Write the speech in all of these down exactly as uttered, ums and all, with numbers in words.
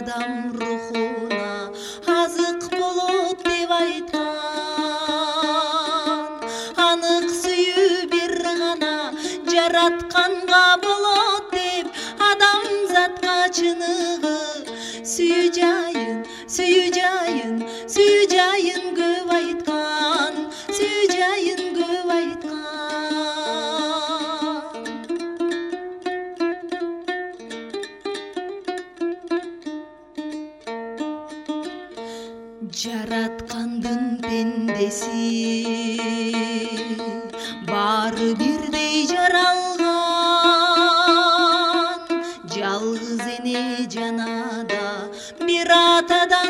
адам рухуна азык болот деп айткан. Анык сүйүү бир гана жаратканга болот деп адамзатка чыныгы сүйүү жайын, сүйүү жайын, сүйүү жайын көп айткан, сүйүү жайын көп айткан. Жараткандын пендеси баары бирдей жаралган. Жалгыз эне жанада бир атадан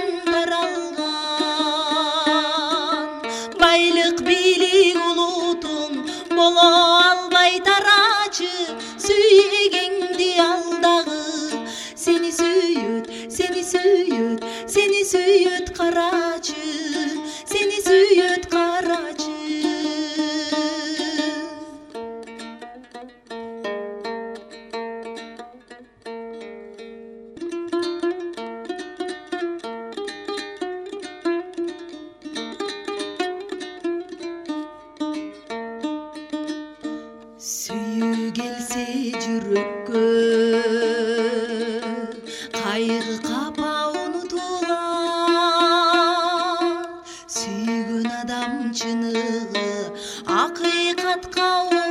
таралган. Байлык бийлик улутун боло албай тарачы, сүйгеңди алдагы сени сүйөт, сени сүйөт, сени сүйөт карачы, сени сүйөт карачы. Сүйүү келсе жүрөккө кайгы капа унутулат. Сүйгөн адам чыныгы акыйкатка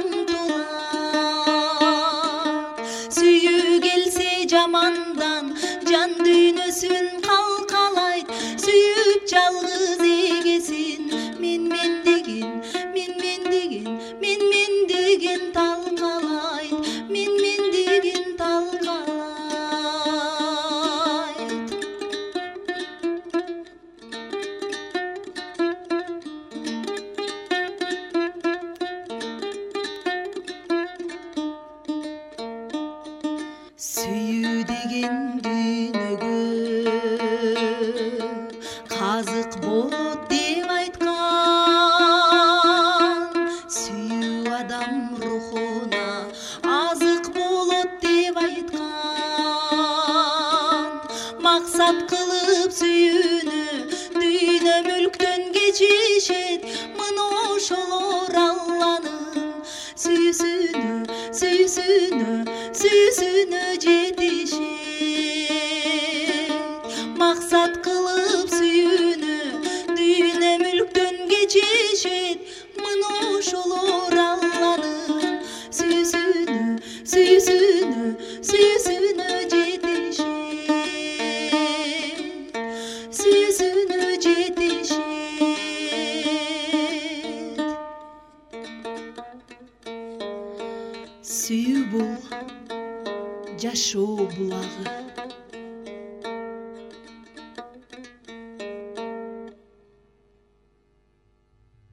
умтулат. Сүйүү келсе жамандан жан дүйнөсүн калкалайт. Сүйүп жалгыз эгесин мен мен деген, мен мен деген, мен мен деген талкалайт, мен мен деген талкалайт. Сүйүү деген дүйнөгө казык болот деп айткан. Сүйүү адам рухуна азык болот деп айткан. Максат кылып сүйүүнү дүйнө мүлктөн кечишет. Мына ошолор Алланын сүйүүсүнө, сүйүүсүнө, сүйүүсүнө жетишет. Максат кылып сүйүүнү дүйнө мүлктөн кечишет. Мына ошолор Алланын сүйүүсүнө, сүйүүсүнө, сүйүүсүнө жетишет, сүйүүсүнө жетишет. Сүйүү бул жашоо булагы.